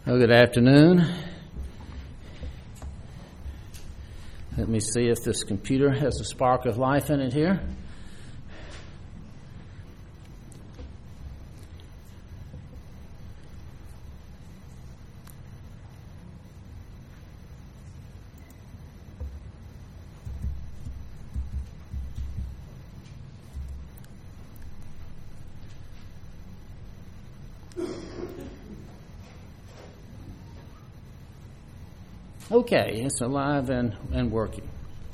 Well, good afternoon. Let me see if this computer has a spark of life in it here. Okay, it's alive and working.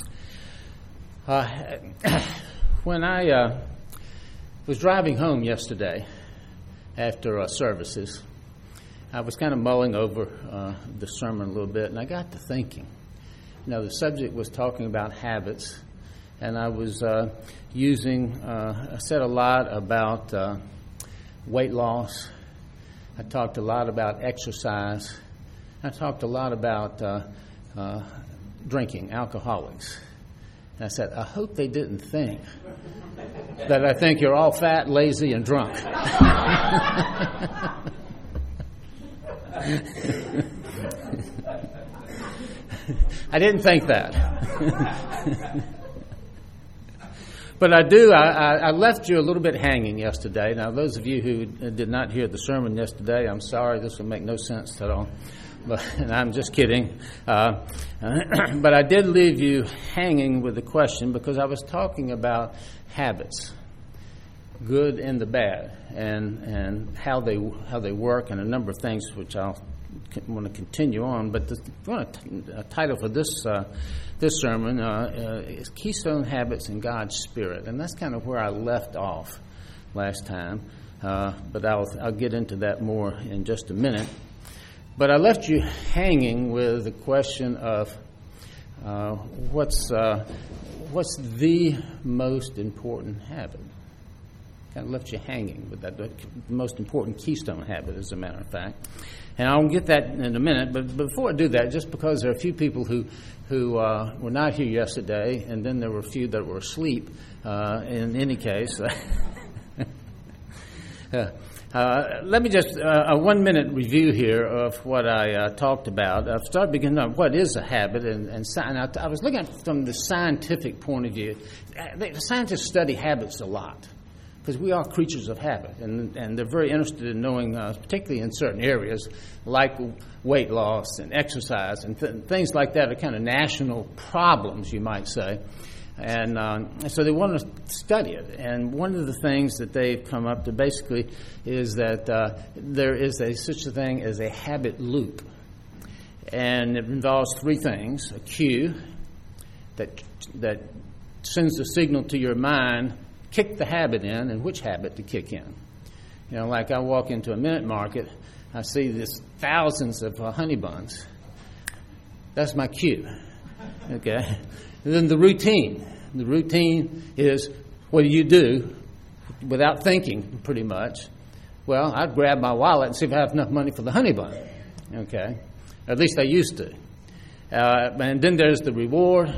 When I was driving home yesterday after services, I was kind of mulling over the sermon a little bit, and I got to thinking. You know, the subject was talking about habits, and I was I said a lot about weight loss. I talked a lot about exercise. I talked a lot about drinking, alcoholics. And I said, I hope they didn't think that I think you're all fat, lazy, and drunk. I didn't think that. But I left you a little bit hanging yesterday. Now, those of you who did not hear the sermon yesterday, I'm sorry, this will make no sense at all. And I'm just kidding. But I did leave you hanging with the question because I was talking about habits, good and the bad, and how they work, and a number of things which I'll want to continue on. But the title for this sermon is Keystone Habits in God's Spirit, and that's kind of where I left off last time. But I'll get into that more in just a minute. But I left you hanging with the question of what's the most important habit. Kind of left you hanging with that, the most important keystone habit, as a matter of fact. And I'll get that in a minute. But before I do that, just because there are a few people who were not here yesterday, and then there were a few that were asleep. In any case. Let me just a 1-minute review here of what I talked about. I've started beginning on what is a habit, and I was looking at it from the scientific point of view. Scientists study habits a lot because we are creatures of habit, and they're very interested in knowing, particularly in certain areas like weight loss and exercise and things like that are kind of national problems, you might say. And so they want to study it. And one of the things that they've come up to basically is that there is such a thing as a habit loop. And it involves three things: a cue that sends a signal to your mind, kick the habit in, and which habit to kick in. You know, like I walk into a minute market, I see this thousands of honey buns. That's my cue. Okay. And then the routine. The routine is, what do you do without thinking, pretty much? Well, I'd grab my wallet and see if I have enough money for the honey bun. Okay? At least I used to. And then there's the reward.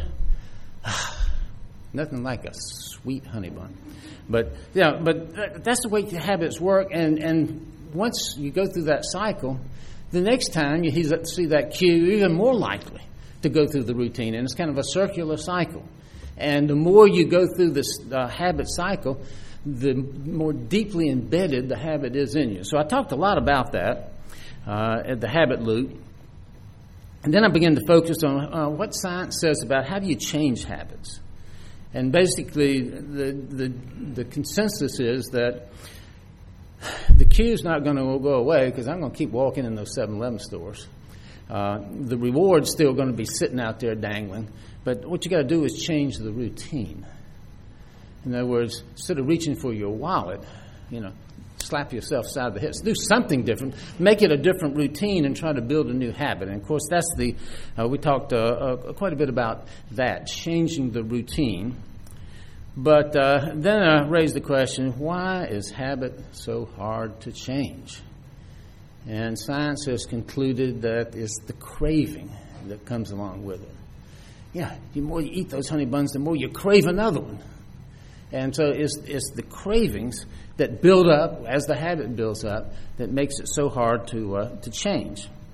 Nothing like a sweet honey bun. But that's the way the habits work. And once you go through that cycle, the next time you see that cue, you're even more likely to go through the routine, and it's kind of a circular cycle. And the more you go through this habit cycle, the more deeply embedded the habit is in you. So I talked a lot about that at the habit loop. And then I began to focus on what science says about how do you change habits. And basically the consensus is that the cue's not going to go away because I'm going to keep walking in those 7-Eleven stores. The reward's still going to be sitting out there dangling, but what you got to do is change the routine. In other words, instead of reaching for your wallet, slap yourself side the hips, do something different, make it a different routine, and try to build a new habit. And of course, that's we talked quite a bit about that, changing the routine. But then I raised the question: why is habit so hard to change? And science has concluded that it's the craving that comes along with it. Yeah, the more you eat those honey buns, the more you crave another one. And so it's the cravings that build up as the habit builds up that makes it so hard to change.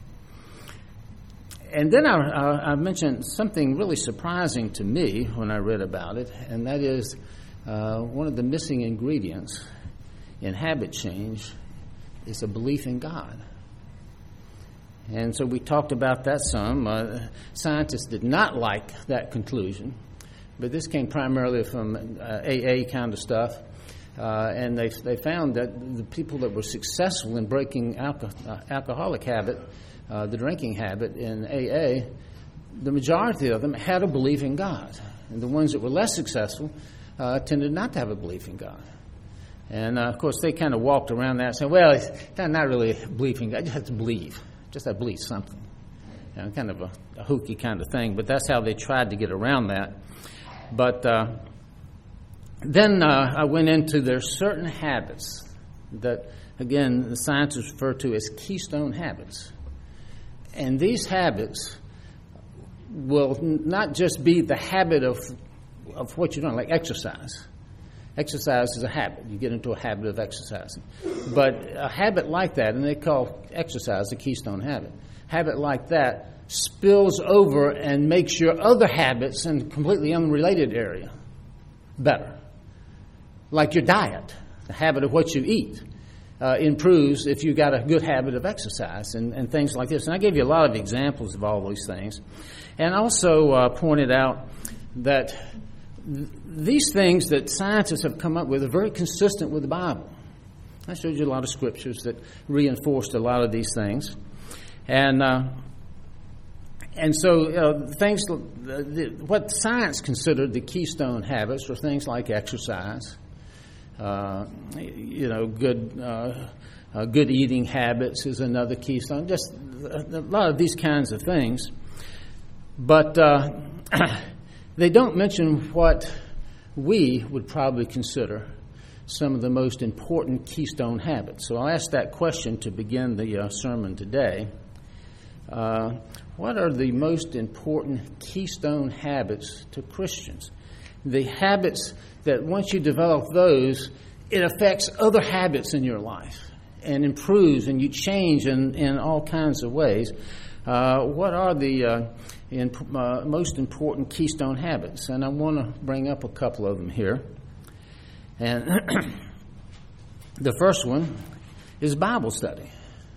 And then I mentioned something really surprising to me when I read about it, and that is one of the missing ingredients in habit change is a belief in God. And so we talked about that some. Scientists did not like that conclusion, but this came primarily from AA kind of stuff. And they found that the people that were successful in breaking alcoholic habit, the drinking habit in AA, the majority of them had a belief in God. And the ones that were less successful tended not to have a belief in God. And, of course, they kind of walked around that saying, well, it's not really believing God. You have to believe. Just have to believe something. You know, kind of a hooky kind of thing. But that's how they tried to get around that. But then I went into there's certain habits that, again, the scientists refer to as keystone habits. And these habits will not just be the habit of what you're doing, like exercise. Exercise is a habit. You get into a habit of exercising. But a habit like that, and they call exercise a keystone habit, habit like that spills over and makes your other habits in a completely unrelated area better. Like your diet, the habit of what you eat, improves if you got a good habit of exercise and things like this. And I gave you a lot of examples of all these things. And also pointed out that these things that scientists have come up with are very consistent with the Bible. I showed you a lot of scriptures that reinforced a lot of these things. And so things, what science considered the keystone habits were things like exercise, good eating habits is another keystone, just a lot of these kinds of things. But they don't mention what we would probably consider some of the most important keystone habits. So I'll ask that question to begin the sermon today. What are the most important keystone habits to Christians? The habits that once you develop those, it affects other habits in your life and improves and you change in all kinds of ways. What are the most important keystone habits? And I want to bring up a couple of them here. And the first one is Bible study.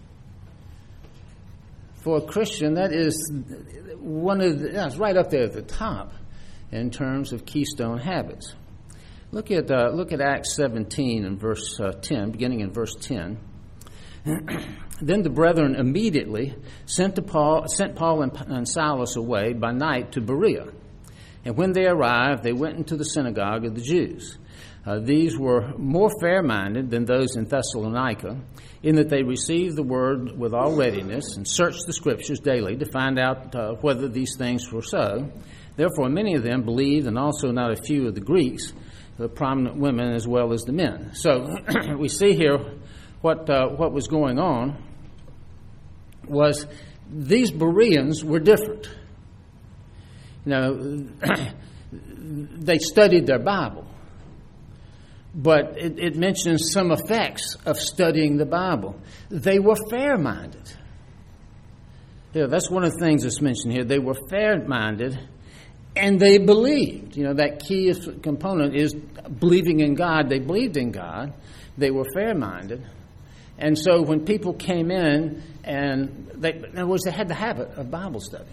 For a Christian, that is that's right up there at the top in terms of keystone habits. Look at Acts 17 and verse 10, beginning in verse 10. Then the brethren immediately sent Paul and Silas away by night to Berea. And when they arrived, they went into the synagogue of the Jews. These were more fair-minded than those in Thessalonica, in that they received the word with all readiness and searched the Scriptures daily to find out whether these things were so. Therefore, many of them believed, and also not a few of the Greeks, the prominent women as well as the men. So we see here what was going on was these Bereans were different. They studied their Bible. But it mentions some effects of studying the Bible. They were fair-minded. That's one of the things that's mentioned here. They were fair-minded, and they believed. That key component is believing in God. They believed in God. They were fair-minded. And so when people came in, in other words, they had the habit of Bible study.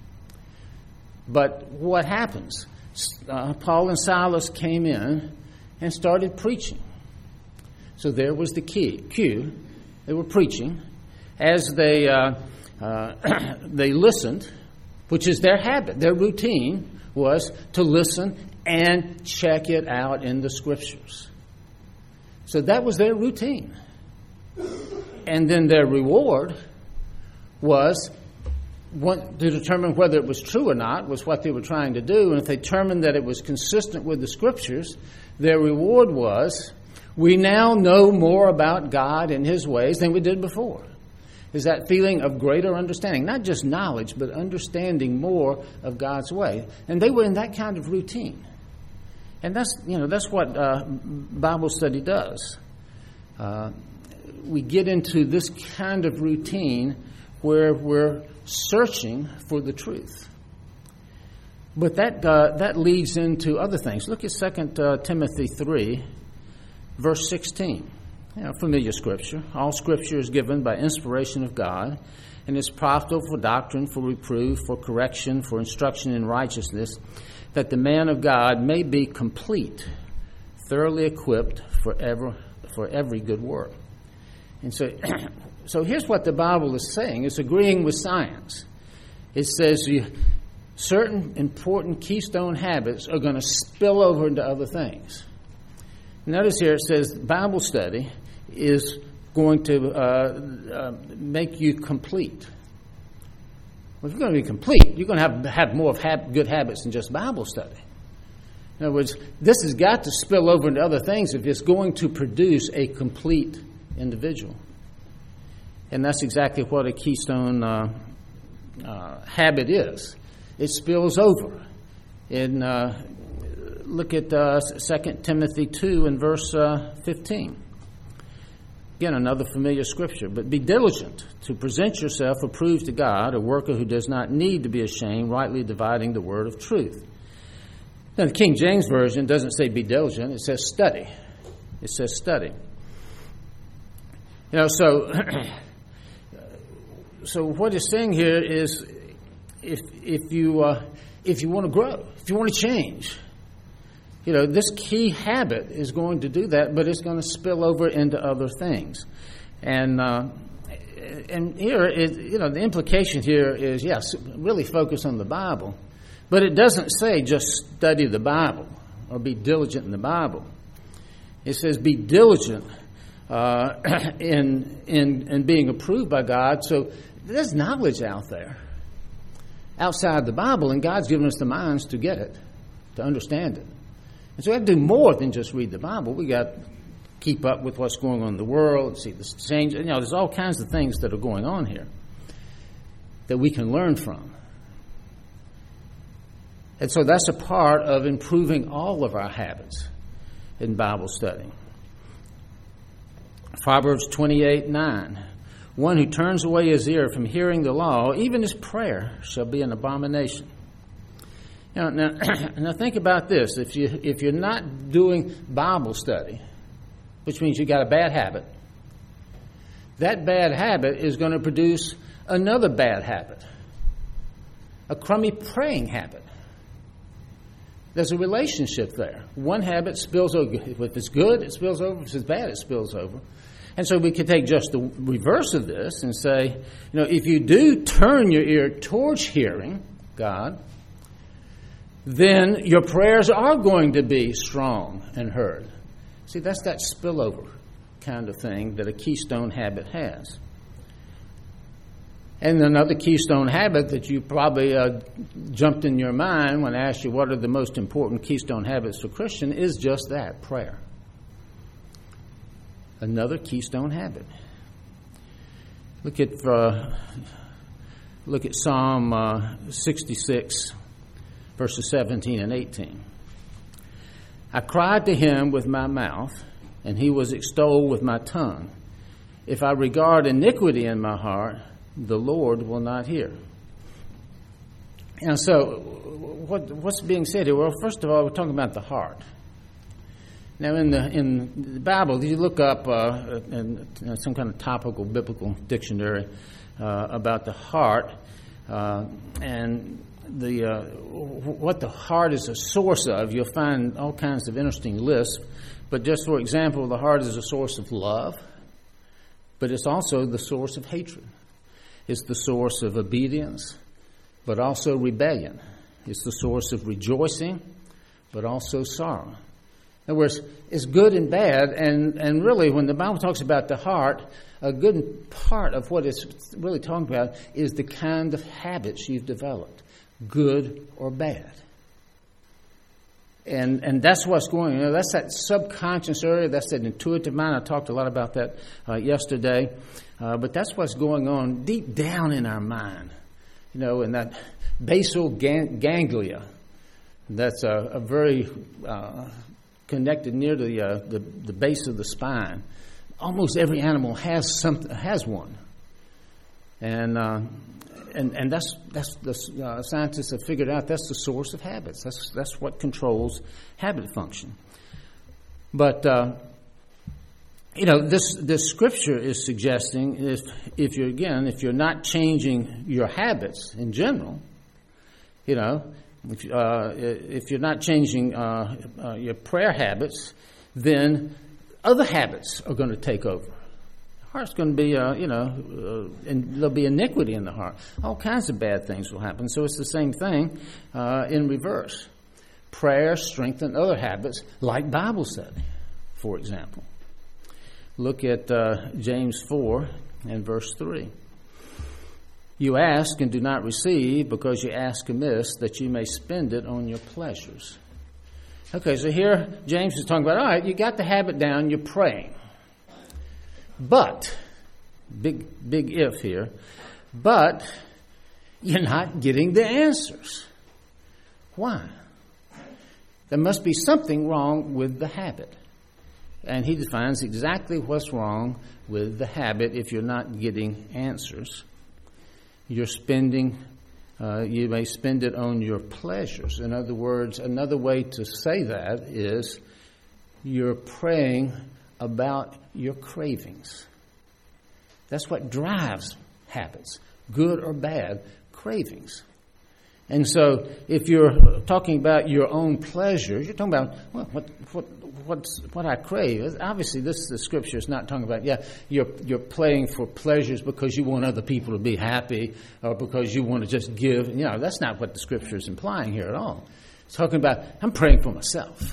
But what happens? Paul and Silas came in and started preaching. So there was the cue. They were preaching. As they listened, which is their habit, their routine was to listen and check it out in the Scriptures. So that was their routine. And then their reward was to determine whether it was true or not, was what they were trying to do. And if they determined that it was consistent with the Scriptures, their reward was, we now know more about God and His ways than we did before. Is that feeling of greater understanding, not just knowledge, but understanding more of God's way. And they were in that kind of routine. And that's what Bible study does. We get into this kind of routine where we're searching for the truth. But that leads into other things. Look at 2 Timothy 3, verse 16. Familiar scripture. All scripture is given by inspiration of God, and is profitable for doctrine, for reproof, for correction, for instruction in righteousness, that the man of God may be complete, thoroughly equipped for every good work. And so here's what the Bible is saying. It's agreeing with science. It says certain important keystone habits are going to spill over into other things. Notice here it says Bible study is going to make you complete. Well, if you're going to be complete, you're going to have more of good habits than just Bible study. In other words, this has got to spill over into other things if it's going to produce a complete individual. And that's exactly what a keystone habit is. It spills over. Look at 2 Timothy 2 and verse 15. Again, another familiar scripture. But be diligent to present yourself approved to God, a worker who does not need to be ashamed, rightly dividing the word of truth. Now, the King James Version doesn't say be diligent. It says study. It says study. So what it's saying here is if you want to grow, if you want to change, this key habit is going to do that, but it's going to spill over into other things. And here, the implication here is, yes, really focus on the Bible, but it doesn't say just study the Bible or be diligent in the Bible. It says be diligent in being approved by God. So there's knowledge out there outside the Bible, and God's given us the minds to get it, to understand it. And so we have to do more than just read the Bible. We got to keep up with what's going on in the world, see the change. There's all kinds of things that are going on here that we can learn from. And so that's a part of improving all of our habits in Bible study. Proverbs 28:9. One who turns away his ear from hearing the law, even his prayer shall be an abomination. Now think about this. If you're not doing Bible study, which means you got a bad habit, that bad habit is going to produce another bad habit, a crummy praying habit. There's a relationship there. One habit spills over. If it's good, it spills over. If it's bad, it spills over. And so we could take just the reverse of this and say, if you do turn your ear towards hearing God, then your prayers are going to be strong and heard. See, that's that spillover kind of thing that a keystone habit has. And another keystone habit that you probably jumped in your mind when I asked you what are the most important keystone habits for a Christian is just that, prayer. Another keystone habit. Look at Psalm 66, verses 17 and 18. I cried to him with my mouth, and he was extolled with my tongue. If I regard iniquity in my heart, the Lord will not hear. And so, what's being said here? Well, first of all, we're talking about the heart. Now, in the Bible, you look up in some kind of topical biblical dictionary about the heart and what the heart is a source of. You'll find all kinds of interesting lists. But just for example, the heart is a source of love, but it's also the source of hatred. It's the source of obedience, but also rebellion. It's the source of rejoicing, but also sorrow. In other words, it's good and bad, and really when the Bible talks about the heart, a good part of what it's really talking about is the kind of habits you've developed, good or bad. And that's what's going on. That's that subconscious area, that's that intuitive mind. I talked a lot about that yesterday. But that's what's going on deep down in our mind, in that basal ganglia that's a very connected near the base of the spine. Almost every animal has one. And that's the scientists have figured out that's the source of habits. That's what controls habit function. But this scripture is suggesting if you're not changing your habits in general, if you're not changing your prayer habits, then other habits are going to take over. The heart's going to be, and there'll be iniquity in the heart. All kinds of bad things will happen. So it's the same thing in reverse. Prayer strengthens other habits, like Bible study, for example. Look at James 4 and verse 3. You ask and do not receive because you ask amiss, that you may spend it on your pleasures. Okay, so here James is talking about, all right, you got the habit down, you're praying. But, big if here, but you're not getting the answers. Why? There must be something wrong with the habit. And he defines exactly what's wrong with the habit if you're not getting answers. You're spending, you may spend it on your pleasures. In other words, another way to say that is you're praying about your cravings. That's what drives habits, good or bad cravings. And so if you're talking about your own pleasures, you're talking about what I crave. Obviously, the scripture is not talking about, you're playing for pleasures because you want other people to be happy or because you want to just give. That's not what the scripture is implying here at all. It's talking about, I'm praying for myself.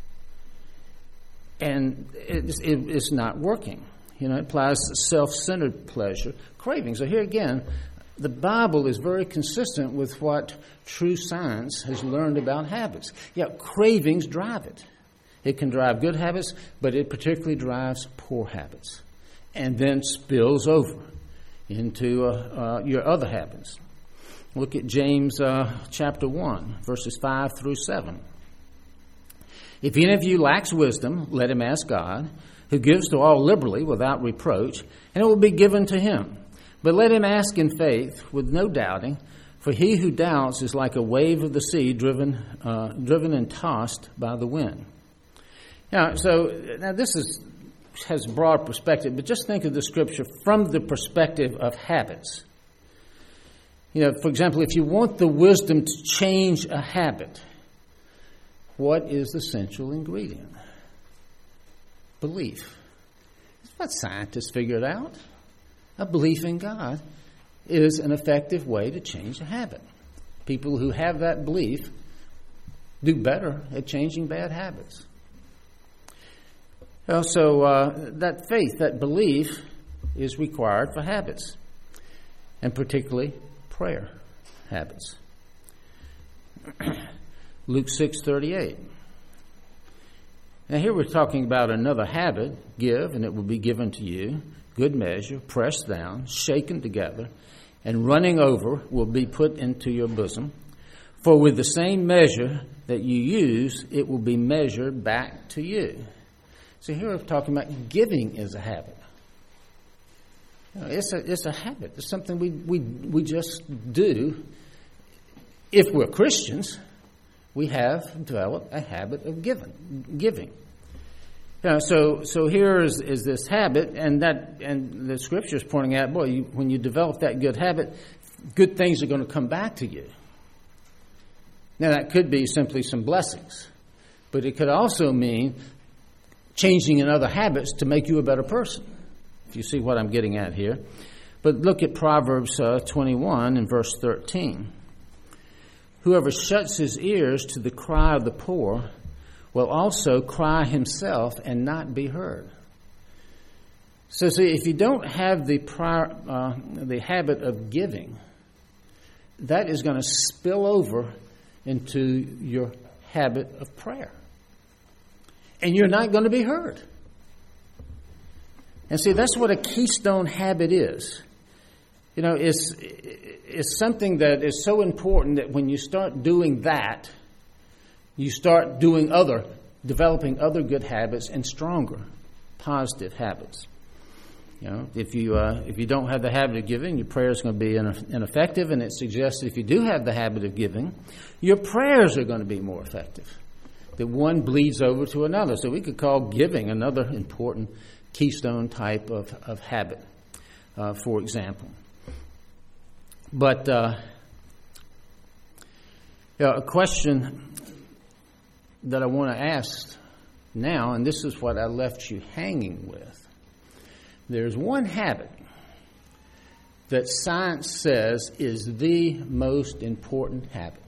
And it's not working. It applies to self-centered pleasure, craving. So here again, the Bible is very consistent with what true science has learned about habits. Cravings drive it. It can drive good habits, but it particularly drives poor habits and then spills over into your other habits. Look at James chapter 1, verses 5 through 7. If any of you lacks wisdom, let him ask God, who gives to all liberally without reproach, and it will be given to him. But let him ask in faith, with no doubting, for he who doubts is like a wave of the sea driven and tossed by the wind. Now this has a broad perspective, but just think of the scripture from the perspective of habits. For example, if you want the wisdom to change a habit, what is the central ingredient? Belief. That's what scientists figured out. A belief in God is an effective way to change a habit. People who have that belief do better at changing bad habits. Also, that faith, that belief, is required for habits, and particularly prayer habits. Luke 6:38. Now here we're talking about another habit. Give, and it will be given to you. Good measure, pressed down, shaken together, and running over will be put into your bosom. For with the same measure that you use, it will be measured back to you. So here we're talking about giving as a habit. It's a habit. It's something we just do. If we're Christians, we have developed a habit of giving. So here is this habit, and the scripture is pointing out, when you develop that good habit, good things are going to come back to you. Now that could be simply some blessings, but it could also mean changing in other habits to make you a better person, if you see what I'm getting at here. But look at Proverbs 21 and verse 13. Whoever shuts his ears to the cry of the poor will also cry himself and not be heard. So see, if you don't have the habit of giving, that is going to spill over into your habit of prayer. And you're not going to be heard. And see, that's what a keystone habit is. It's something that is so important that when you start doing that, you start developing other good habits and stronger, positive habits. If you don't have the habit of giving, your prayer is going to be ineffective, and it suggests if you do have the habit of giving, your prayers are going to be more effective. That one bleeds over to another. So we could call giving another important keystone type of habit, for example. But a question that I want to ask now, and this is what I left you hanging with. There's one habit that science says is the most important habit.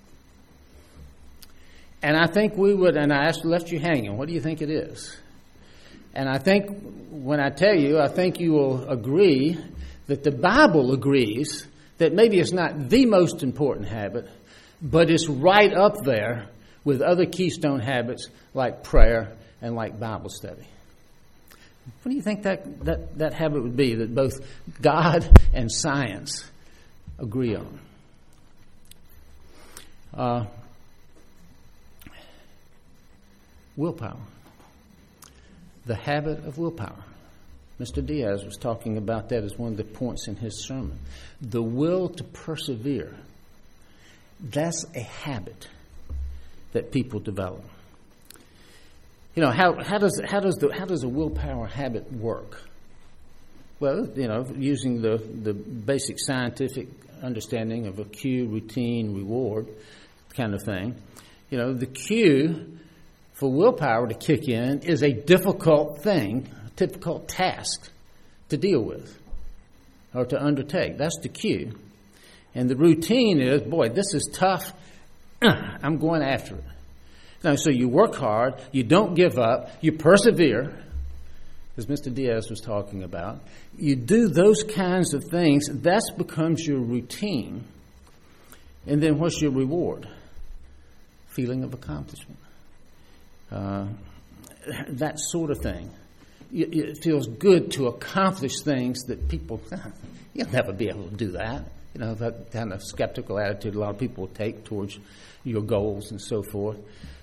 And I think I left you hanging. What do you think it is? And I think when I tell you, I think you will agree that the Bible agrees that maybe it's not the most important habit, but it's right up there with other keystone habits like prayer and like Bible study. What do you think that habit would be that both God and science agree on? Willpower. The habit of willpower. Mr. Diaz was talking about that as one of the points in his sermon. The will to persevere. That's a habit that people develop. How does a willpower habit work? Well, using the basic scientific understanding of a cue, routine, reward kind of thing. The cue for willpower to kick in is a difficult thing, a difficult task to deal with or to undertake. That's the cue. And the routine is, boy, this is tough. I'm going after it. Now, so you work hard, you don't give up, you persevere, as Mr. Diaz was talking about. You do those kinds of things, that becomes your routine. And then what's your reward? Feeling of accomplishment. That sort of thing. It feels good to accomplish things that people, you'll never be able to do that. That kind of skeptical attitude a lot of people take towards your goals and so forth.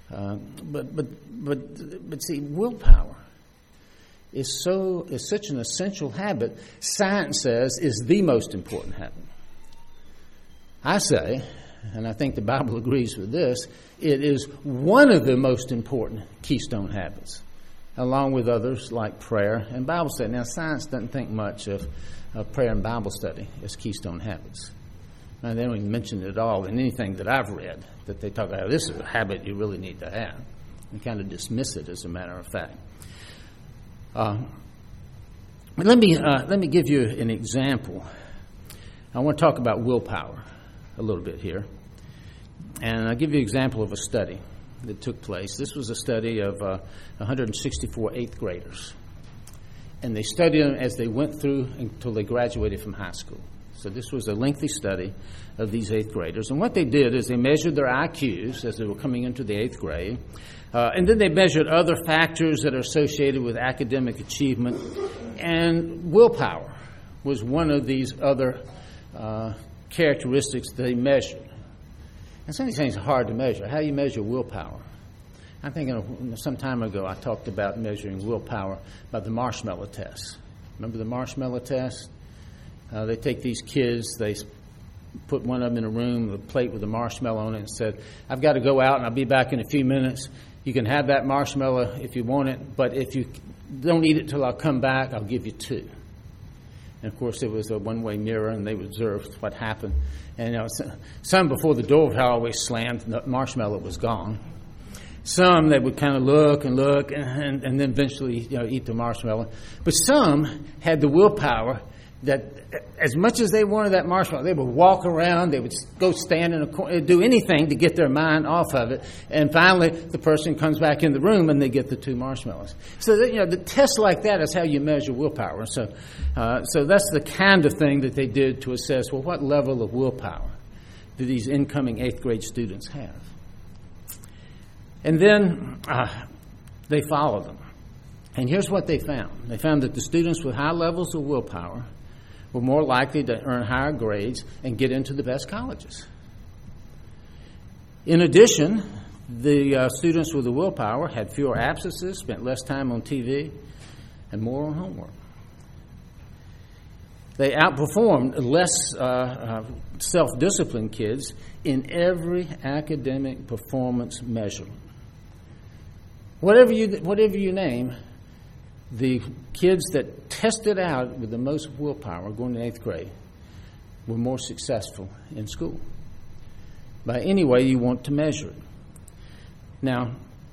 But see, willpower is such an essential habit. Science says is the most important habit. I say, and I think the Bible agrees with this, it is one of the most important keystone habits, along with others like prayer and Bible study. Now, science doesn't think much of prayer and Bible study as keystone habits. Now, they don't even mention it at all in anything that I've read, that they talk about, this is a habit you really need to have, and kind of dismiss it as a matter of fact. But let me give you an example. I want to talk about willpower a little bit here. And I'll give you an example of a study that took place. This was a study of 164 eighth graders. And they studied them as they went through until they graduated from high school. So this was a lengthy study of these eighth graders. And what they did is they measured their IQs as they were coming into the eighth grade. And then they measured other factors that are associated with academic achievement. And willpower was one of these other characteristics they measured. And some of these things are hard to measure. How do you measure willpower? I'm thinking some time ago I talked about measuring willpower by the marshmallow test. Remember the marshmallow test? They take these kids, they put one of them in a room with a plate with a marshmallow on it and said, I've got to go out and I'll be back in a few minutes. You can have that marshmallow if you want it, but if you don't eat it till I'll come back, I'll give you 2. And, of course, it was a one-way mirror, and they observed what happened. And some before the door had always slammed, the marshmallow was gone. Some, they would kind of look and look and then eventually eat the marshmallow. But some had the willpower that as much as they wanted that marshmallow, they would walk around, they would go stand in a corner, do anything to get their mind off of it. And finally, the person comes back in the room and they get the 2 marshmallows. So that, the test like that is how you measure willpower. And so that's the kind of thing that they did to assess, well, what level of willpower do these incoming 8th grade students have? And then they followed them. And here's what they found. They found that the students with high levels of willpower were more likely to earn higher grades and get into the best colleges. In addition, the students with the willpower had fewer absences, spent less time on TV, and more on homework. They outperformed less self-disciplined kids in every academic performance measurement. Whatever you name, the kids that tested out with the most willpower going to 8th grade were more successful in school. By any way you want to measure it. Now,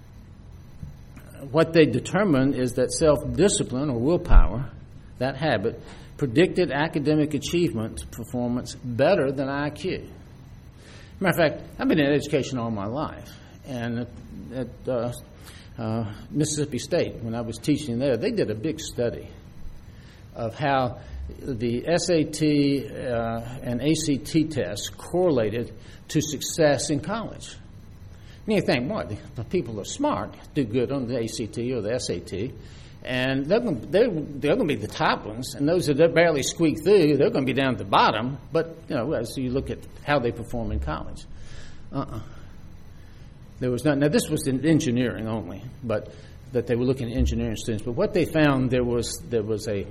what they determined is that self-discipline or willpower, that habit, predicted academic achievement performance better than IQ. Matter of fact, I've been in education all my life, and at Mississippi State, when I was teaching there, they did a big study of how the SAT and ACT tests correlated to success in college. And you think, boy, the people are smart, do good on the ACT or the SAT, and they're going to be the top ones, and those that barely squeak through, they're going to be down at the bottom. But as you look at how they perform in college, there was not. Now this was in engineering only, but that they were looking at engineering students. But what they found, there was a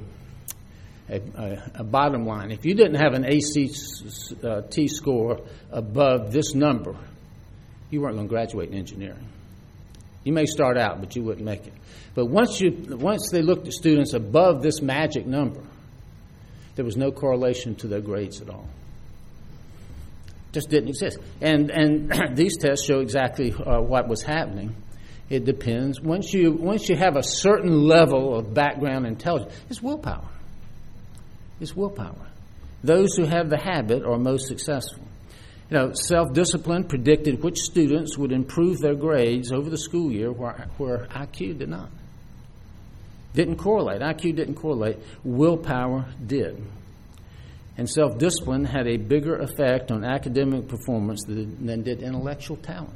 bottom line. If you didn't have an ACT score above this number, you weren't going to graduate in engineering. You may start out, but you wouldn't make it. But once they looked at students above this magic number, there was no correlation to their grades at all. Just didn't exist. And these tests show exactly what was happening. It depends. Once you have a certain level of background intelligence, it's willpower. It's willpower. Those who have the habit are most successful. Self-discipline predicted which students would improve their grades over the school year where IQ did not. Didn't correlate. IQ didn't correlate. Willpower did. And self-discipline had a bigger effect on academic performance than did intellectual talent.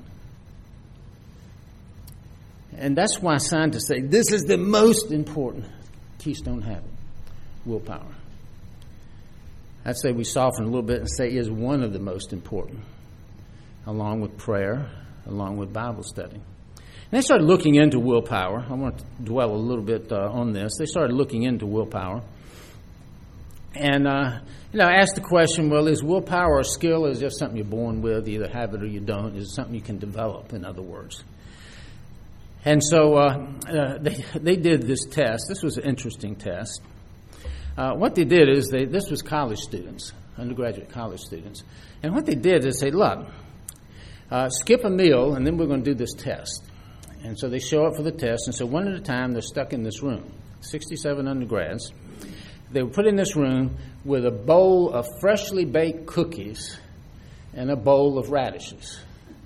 And that's why scientists say this is the most important keystone habit, willpower. I'd say we soften a little bit and say is one of the most important, along with prayer, along with Bible study. And they started looking into willpower. I want to dwell a little bit on this. They started looking into willpower. And, asked the question, well, is willpower a skill or is it just something you're born with, you either have it or you don't? Is it something you can develop, in other words? And so they did this test. This was an interesting test. What they did is, this was college students, undergraduate college students. And what they did is say, look, skip a meal and then we're going to do this test. And so they show up for the test, and so one at a time they're stuck in this room, 67 undergrads. They were put in this room with a bowl of freshly baked cookies and a bowl of radishes.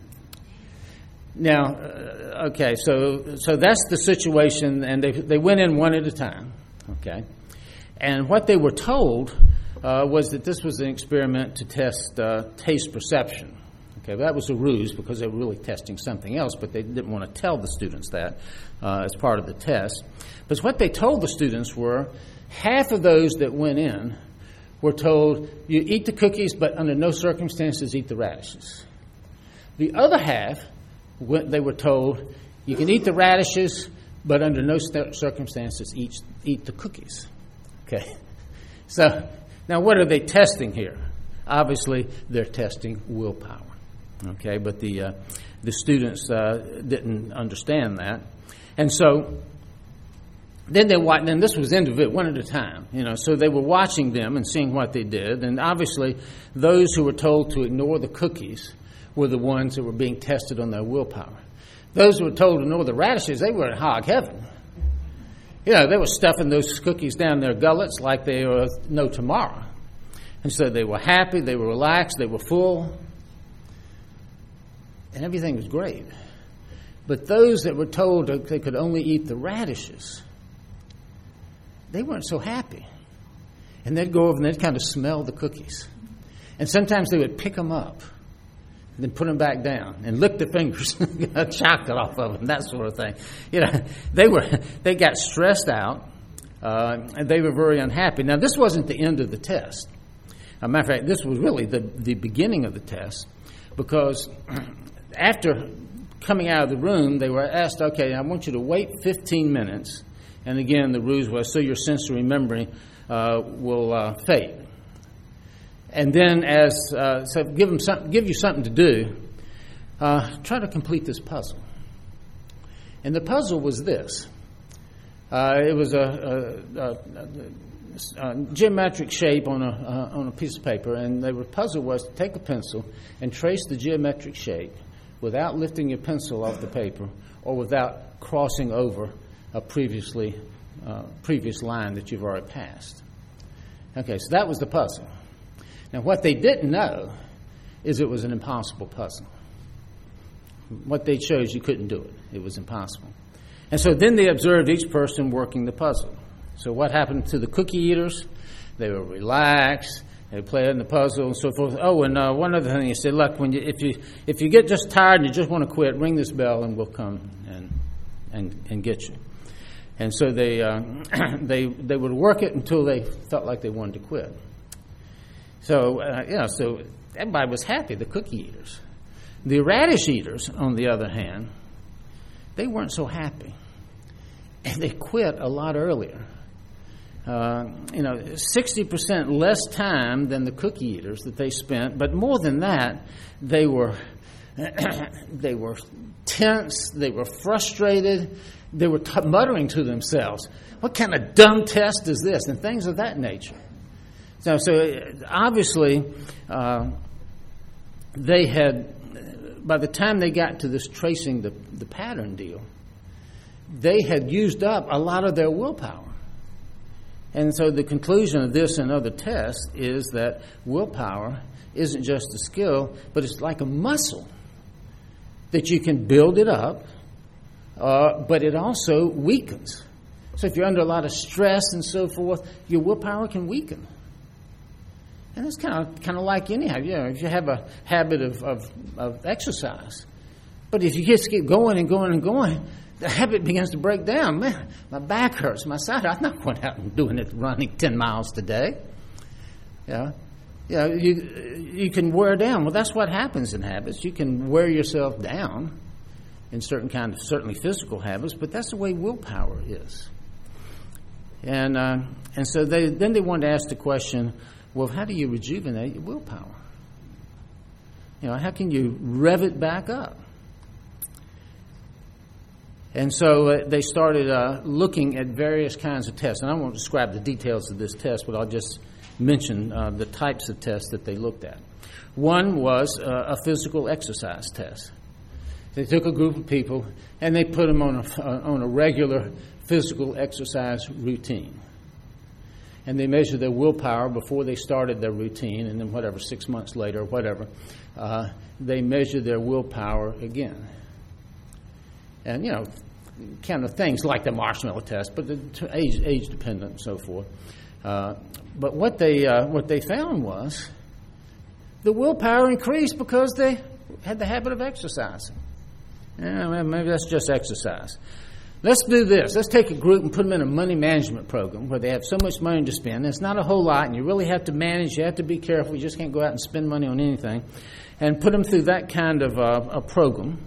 Now, okay, so that's the situation, and they went in one at a time, okay? And what they were told was that this was an experiment to test taste perception. Okay, that was a ruse because they were really testing something else, but they didn't want to tell the students that as part of the test. But what they told the students were, half of those that went in were told, you eat the cookies, but under no circumstances eat the radishes. The other half, they were told, you can eat the radishes, but under no circumstances eat the cookies. Okay, so now what are they testing here? Obviously, they're testing willpower. Okay, but the students didn't understand that, and so then they watched. And this was individual, one at a time. So they were watching them and seeing what they did. And obviously, those who were told to ignore the cookies were the ones that were being tested on their willpower. Those who were told to ignore the radishes, they were in hog heaven. They were stuffing those cookies down their gullets like they were no tomorrow. And so they were happy, they were relaxed, they were full, and everything was great. But those that were told that they could only eat the radishes, they weren't so happy. And they'd go over and they'd kind of smell the cookies. And sometimes they would pick them up and then put them back down and lick their fingers, get chocolate off of them, that sort of thing. They got stressed out, and they were very unhappy. Now, this wasn't the end of the test. As a matter of fact, this was really the beginning of the test, because after coming out of the room, they were asked, okay, I want you to wait 15 minutes. And again, the ruse was so your sensory memory will fade. And then, so give you something to do. Try to complete this puzzle. And the puzzle was this. It was a geometric shape on a piece of paper, and the puzzle was to take a pencil and trace the geometric shape without lifting your pencil off the paper or without crossing over a previous line that you've already passed. Okay, so that was the puzzle. Now, what they didn't know is it was an impossible puzzle. What they chose, you couldn't do it. It was impossible. And so then they observed each person working the puzzle. So what happened to the cookie eaters? They were relaxed. They played in the puzzle and so forth. Oh, and one other thing, he said, look, if you get just tired and you just want to quit, ring this bell and we'll come and get you. And so they would work it until they felt like they wanted to quit. So so everybody was happy. The cookie eaters, the radish eaters, on the other hand, they weren't so happy, and they quit a lot earlier. 60% less time than the cookie eaters that they spent, but more than that, they were tense, they were frustrated, they were muttering to themselves, what kind of dumb test is this, and things of that nature. So obviously, they had, by the time they got to this tracing the pattern deal, they had used up a lot of their willpower. And so the conclusion of this and other tests is that willpower isn't just a skill, but it's like a muscle that you can build it up, but it also weakens. So if you're under a lot of stress and so forth, your willpower can weaken. And it's kind of like anyhow, if you have a habit of exercise, but if you just keep going and going and going, the habit begins to break down. Man, my back hurts, my side. I'm not going out and doing it, running 10 miles today. You can wear down. Well, that's what happens in habits. You can wear yourself down in certainly physical habits, but that's the way willpower is. And so they wanted to ask the question, well, how do you rejuvenate your willpower? How can you rev it back up? And so they started looking at various kinds of tests. And I won't describe the details of this test, but I'll just mention the types of tests that they looked at. One was a physical exercise test. They took a group of people and they put them on a regular physical exercise routine. And they measured their willpower before they started their routine, and then 6 months later, they measured their willpower again. And, kind of things like the marshmallow test, but age dependent and so forth. But what they found was the willpower increased because they had the habit of exercising. Maybe that's just exercise. Let's do this. Let's take a group and put them in a money management program where they have so much money to spend. It's not a whole lot, and you really have to manage. You have to be careful. You just can't go out and spend money on anything. And put them through that kind of a program.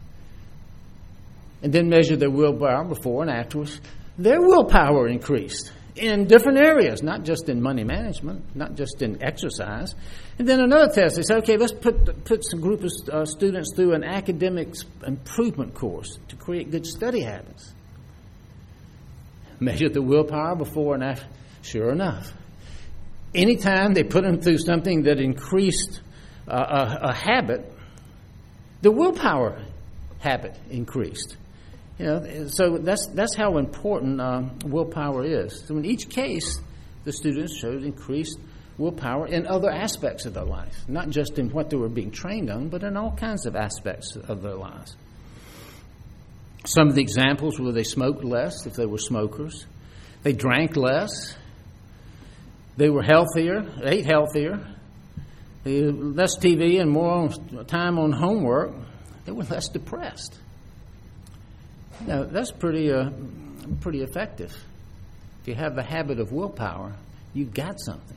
And then measure their willpower before and afterwards. Their willpower increased in different areas, not just in money management, not just in exercise. And then another test, they said, okay, let's put some group of students through an academic improvement course to create good study habits. Measure the willpower before and after. Sure enough. Anytime they put them through something that increased a habit, the willpower habit increased. So that's how important willpower is. So in each case, the students showed increased willpower in other aspects of their life, not just in what they were being trained on, but in all kinds of aspects of their lives. Some of the examples were they smoked less if they were smokers. They drank less. They were healthier, ate healthier. They had less TV and more time on homework. They were less depressed. That's pretty effective. If you have the habit of willpower, you've got something.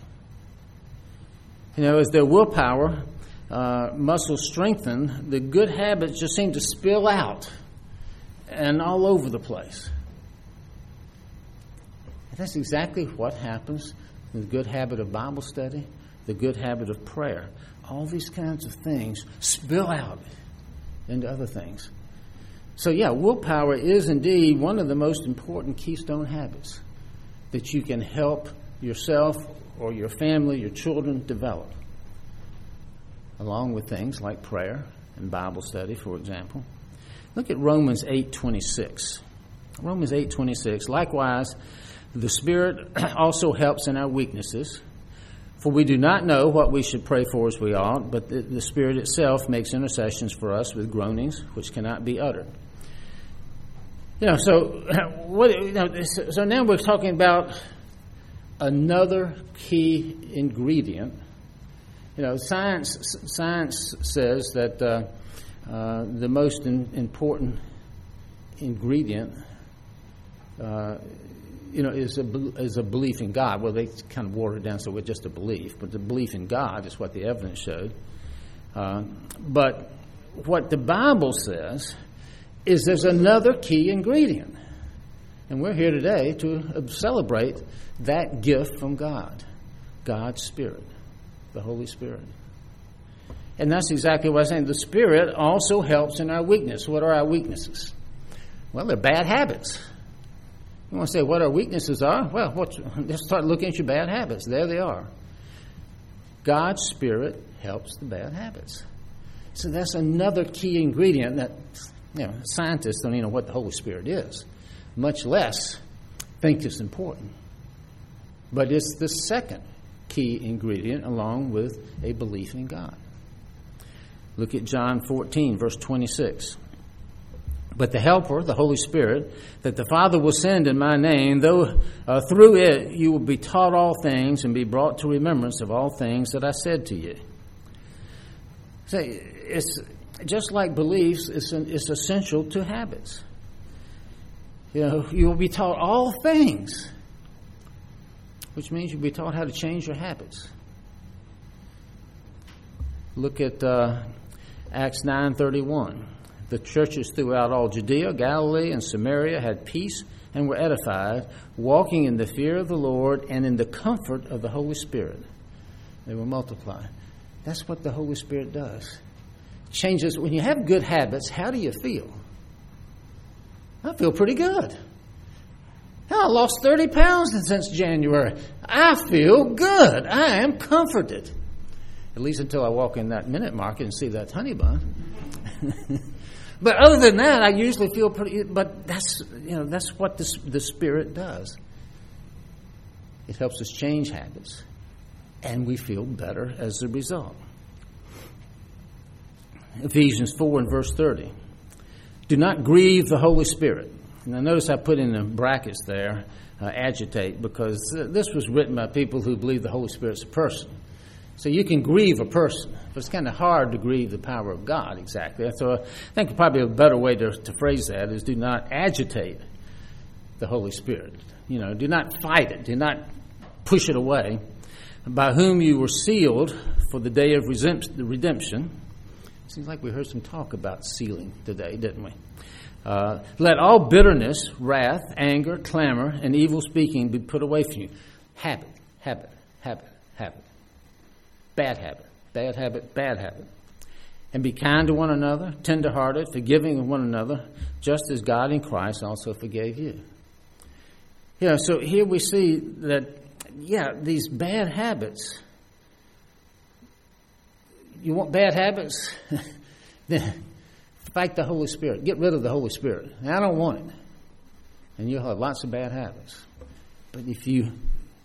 As their willpower muscles strengthen, the good habits just seem to spill out and all over the place. And that's exactly what happens in the good habit of Bible study, the good habit of prayer. All these kinds of things spill out into other things. So yeah, willpower is indeed one of the most important keystone habits that you can help yourself or your family, your children develop, along with things like prayer and Bible study, for example. Look at Romans 8:26. Romans 8:26. Likewise, the Spirit also helps in our weaknesses, for we do not know what we should pray for as we ought, but the Spirit itself makes intercessions for us with groanings which cannot be uttered. So now we're talking about another key ingredient. Science says that the most important ingredient, is a belief in God. Well, they kind of water it down so it's just a belief, but the belief in God is what the evidence showed. But what the Bible says is there's another key ingredient. And we're here today to celebrate that gift from God, God's Spirit, the Holy Spirit. And that's exactly what I'm saying. The Spirit also helps in our weakness. What are our weaknesses? Well, they're bad habits. You want to say what our weaknesses are? Well, let's start looking at your bad habits. There they are. God's Spirit helps the bad habits. So that's another key ingredient that scientists don't even know what the Holy Spirit is, much less think it's important. But it's the second key ingredient along with a belief in God. Look at John 14, verse 26. But the Helper, the Holy Spirit, that the Father will send in my name, though through it you will be taught all things and be brought to remembrance of all things that I said to you. So it's just like beliefs, it's essential to habits. You will be taught all things, which means you'll be taught how to change your habits. Look at Acts 9:31. The churches throughout all Judea, Galilee, and Samaria had peace and were edified, walking in the fear of the Lord and in the comfort of the Holy Spirit. They were multiplied. That's what the Holy Spirit does. Changes. When you have good habits, how do you feel? I feel pretty good. I lost 30 pounds since January. I feel good. I am comforted. At least until I walk in that Minute Market and see that honey bun. But other than that, I usually feel pretty. But that's what the Spirit does. It helps us change habits, and we feel better as a result. Ephesians 4 and verse 30. Do not grieve the Holy Spirit. Now notice I put in the brackets there, agitate, because this was written by people who believe the Holy Spirit's a person. So you can grieve a person, but it's kind of hard to grieve the power of God exactly. So I think probably a better way to phrase that is do not agitate the Holy Spirit. Do not fight it. Do not push it away. By whom you were sealed for the day of redemption. Seems like we heard some talk about sealing today, didn't we? Let all bitterness, wrath, anger, clamor, and evil speaking be put away from you. Habit. Bad habit, bad habit, bad habit. And be kind to one another, tender-hearted, forgiving of one another, just as God in Christ also forgave you. So here we see that, these bad habits. You want bad habits? Then fight the Holy Spirit. Get rid of the Holy Spirit. I don't want it. And you'll have lots of bad habits. But if you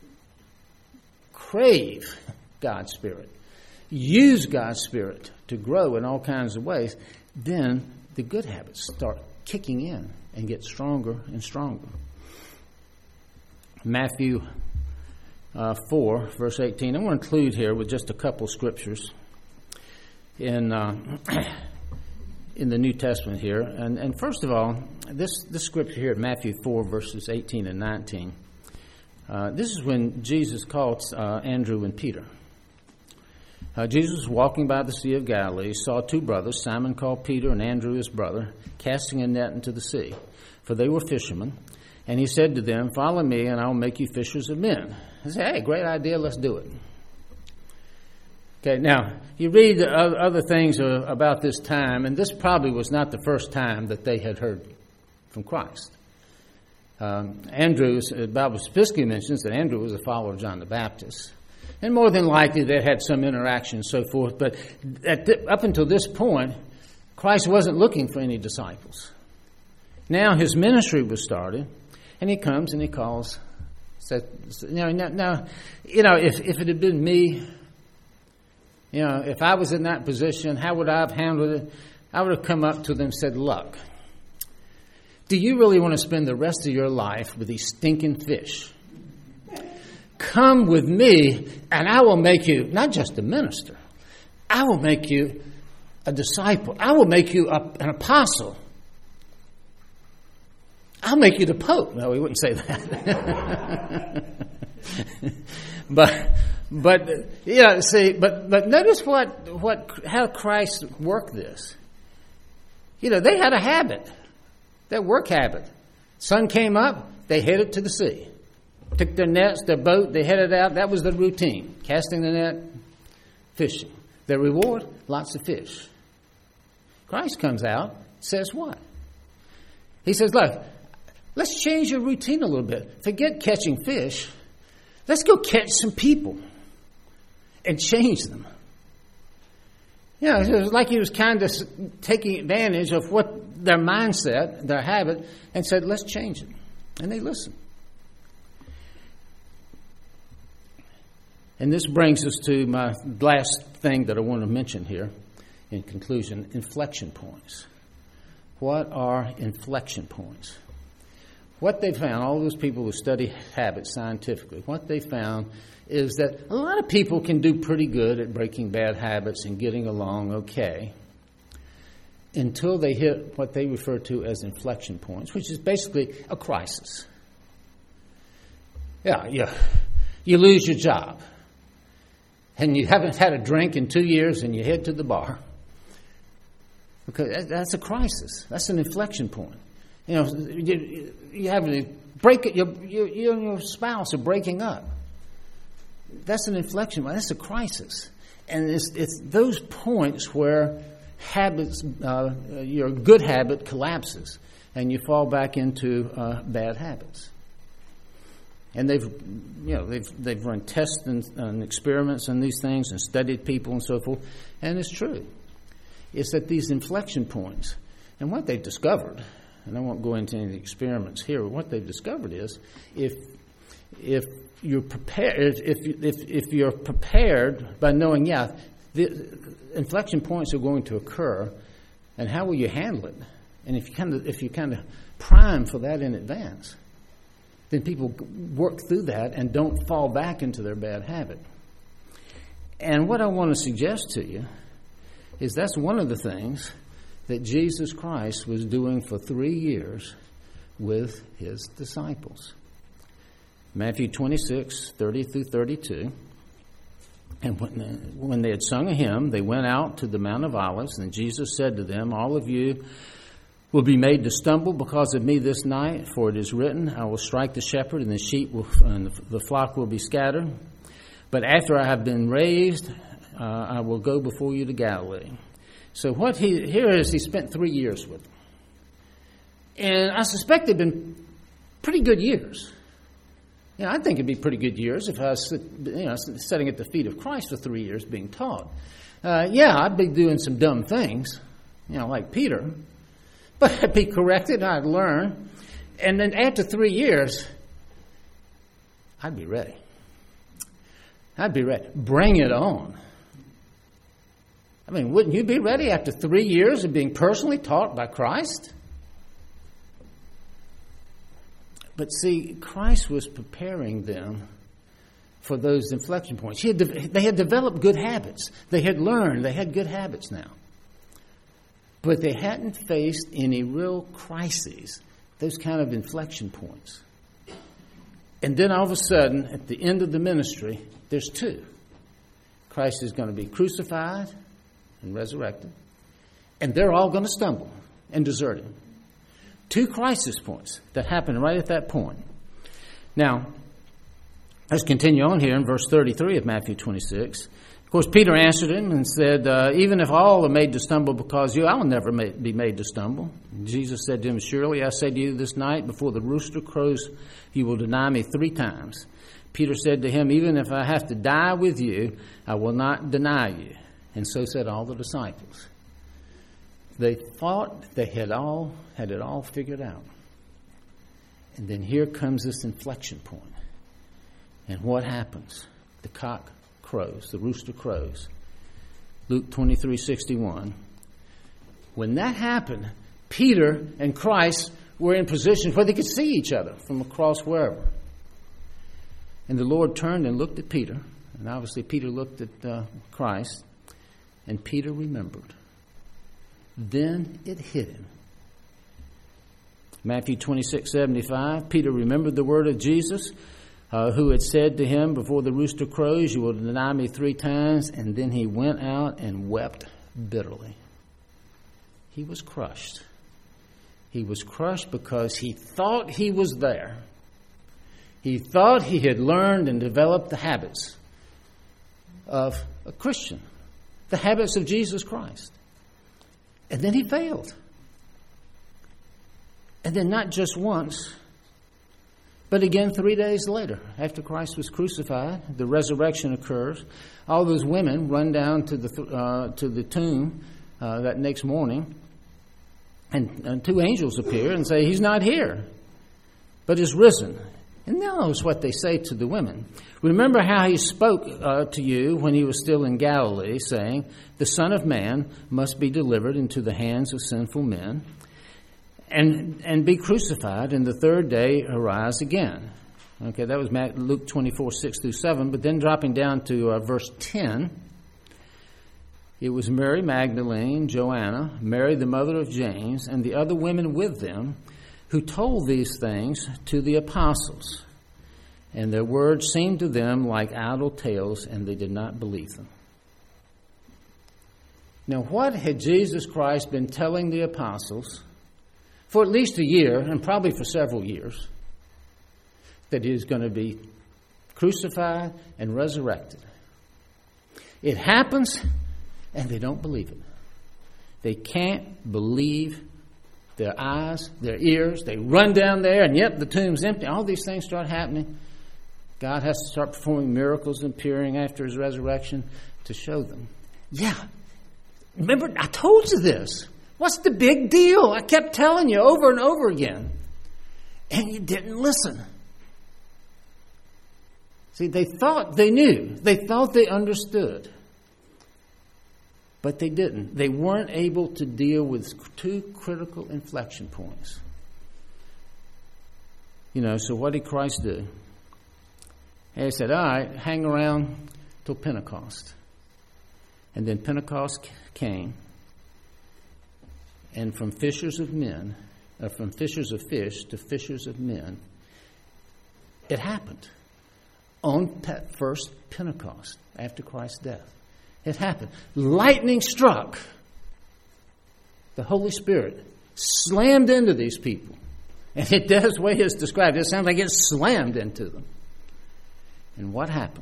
crave God's Spirit, use God's Spirit to grow in all kinds of ways, then the good habits start kicking in and get stronger and stronger. Matthew 4, verse 18. I want to include here with just a couple scriptures in the New Testament here. And first of all, this scripture here, Matthew 4, verses 18 and 19. This is when Jesus called Andrew and Peter. Jesus was walking by the Sea of Galilee, saw two brothers, Simon called Peter and Andrew his brother, casting a net into the sea, for they were fishermen. And he said to them, "Follow me, and I'll make you fishers of men." I said, "Hey, great idea. Let's do it." Okay, now, you read other things about this time, and this probably was not the first time that they had heard from Christ. Andrew, the Bible specifically mentions that Andrew was a follower of John the Baptist. And more than likely, they had some interaction and so forth. But up until this point, Christ wasn't looking for any disciples. Now his ministry was started, and he comes and he calls. If it had been me, if I was in that position, how would I have handled it? I would have come up to them and said, "Look, do you really want to spend the rest of your life with these stinking fish? Come with me, and I will make you not just a minister. I will make you a disciple. I will make you an apostle. I'll make you the Pope." No, we wouldn't say that. But notice how Christ worked this. They had a habit, their work habit. Sun came up, they headed to the sea. Took their nets, their boat, they headed out. That was the routine. Casting the net, fishing. Their reward, lots of fish. Christ comes out, says what? He says, "Look, let's change your routine a little bit. Forget catching fish. Let's go catch some people and change them." It was like he was kind of taking advantage of what their mindset, their habit, and said, "Let's change it." And they listened. And this brings us to my last thing that I want to mention here in conclusion, inflection points. What are inflection points? What they found, all those people who study habits scientifically, what they found is that a lot of people can do pretty good at breaking bad habits and getting along okay until they hit what they refer to as inflection points, which is basically a crisis. You lose your job. And you haven't had a drink in 2 years, and you head to the bar. Because that's a crisis. That's an inflection point. You have to break it. You and your spouse are breaking up. That's an inflection point. That's a crisis. And it's those points where habits, your good habit collapses, and you fall back into bad habits. And they've run tests and experiments on these things and studied people and so forth. And it's true. It's at these inflection points. And what they've discovered, and I won't go into any of the experiments here, but what they've discovered is if you're prepared, if you're prepared by knowing, the inflection points are going to occur, and how will you handle it? And if you kind of prime for that in advance, then people work through that and don't fall back into their bad habit. And what I want to suggest to you is that's one of the things that Jesus Christ was doing for 3 years with his disciples. Matthew 26, 30 through 32. And when they had sung a hymn, they went out to the Mount of Olives, and Jesus said to them, "All of you will be made to stumble because of me this night, for it is written, I will strike the shepherd, and the flock will be scattered. But after I have been raised, I will go before you to Galilee." So he spent 3 years with them. And I suspect they've been pretty good years. I think it'd be pretty good years if I was sitting at the feet of Christ for 3 years being taught. I'd be doing some dumb things, like Peter. But I'd be corrected, I'd learn. And then after 3 years, I'd be ready. Bring it on. Wouldn't you be ready after 3 years of being personally taught by Christ? But see, Christ was preparing them for those inflection points. They had developed good habits. They had learned. They had good habits now. But they hadn't faced any real crises, those kind of inflection points. And then all of a sudden, at the end of the ministry, there's two. Christ is going to be crucified and resurrected, and they're all going to stumble and desert him. Two crisis points that happened right at that point. Now, let's continue on here in verse 33 of Matthew 26. Of course, Peter answered him and said, even if all are made to stumble because you, I will never be made to stumble. Jesus said to him, surely I say to you this night, before the rooster crows, you will deny me 3 times. Peter said to him, even if I have to die with you, I will not deny you. And so said all the disciples. They thought they had it all figured out. And then here comes this inflection point. And what happens? The cock crows, the rooster crows. Luke 23:61. When that happened, Peter and Christ were in positions where they could see each other from across wherever. And the Lord turned and looked at Peter. And obviously Peter looked at Christ. And Peter remembered. Then it hit him. Matthew 26:75. Peter remembered the word of Jesus, who had said to him, before the rooster crows, you will deny me 3 times. And then he went out and wept bitterly. He was crushed. He was crushed because he thought he was there. He thought he had learned and developed the habits of a Christian, the habits of Jesus Christ. And then he failed. And then not just once, but again 3 days later, after Christ was crucified, the resurrection occurs. All those women run down to the tomb that next morning, and 2 angels appear and say, he's not here, but is risen. And notice what they say to the women. Remember how he spoke to you when he was still in Galilee, saying, the Son of Man must be delivered into the hands of sinful men and be crucified, and the 3rd day arise again. Okay, that was Luke 24:6-7. But then dropping down to verse 10, it was Mary Magdalene, Joanna, Mary the mother of James, and the other women with them, who told these things to the apostles. And their words seemed to them like idle tales, and they did not believe them. Now, what had Jesus Christ been telling the apostles for at least a year, and probably for several years? That he was going to be crucified and resurrected. It happens, and they don't believe it. They can't believe their eyes, their ears. They run down there, and yet the tomb's empty. All these things start happening. God has to start performing miracles and appearing after his resurrection to show them. Yeah, remember, I told you this. What's the big deal? I kept telling you over and over again. And you didn't listen. See, they thought they knew. They thought they understood. But they didn't. They weren't able to deal with 2 critical inflection points. So what did Christ do? He said, all right, hang around till Pentecost. And then Pentecost came. And from fishers of fish to fishers of men, it happened. On that first Pentecost, after Christ's death. It happened. Lightning struck. The Holy Spirit slammed into these people. And it does the way it's described. It sounds like it slammed into them. And what happened?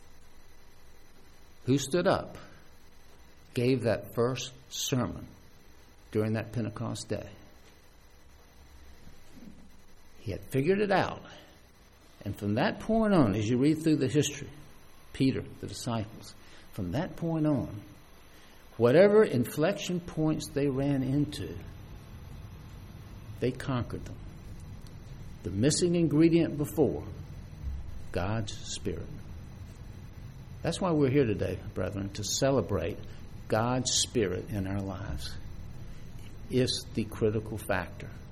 Who stood up? Gave that first sermon during that Pentecost day. He had figured it out. And from that point on, as you read through the history, Peter, the disciples, from that point on, whatever inflection points they ran into, they conquered them. The missing ingredient before, God's Spirit. That's why we're here today, brethren, to celebrate God's Spirit in our lives. It's the critical factor.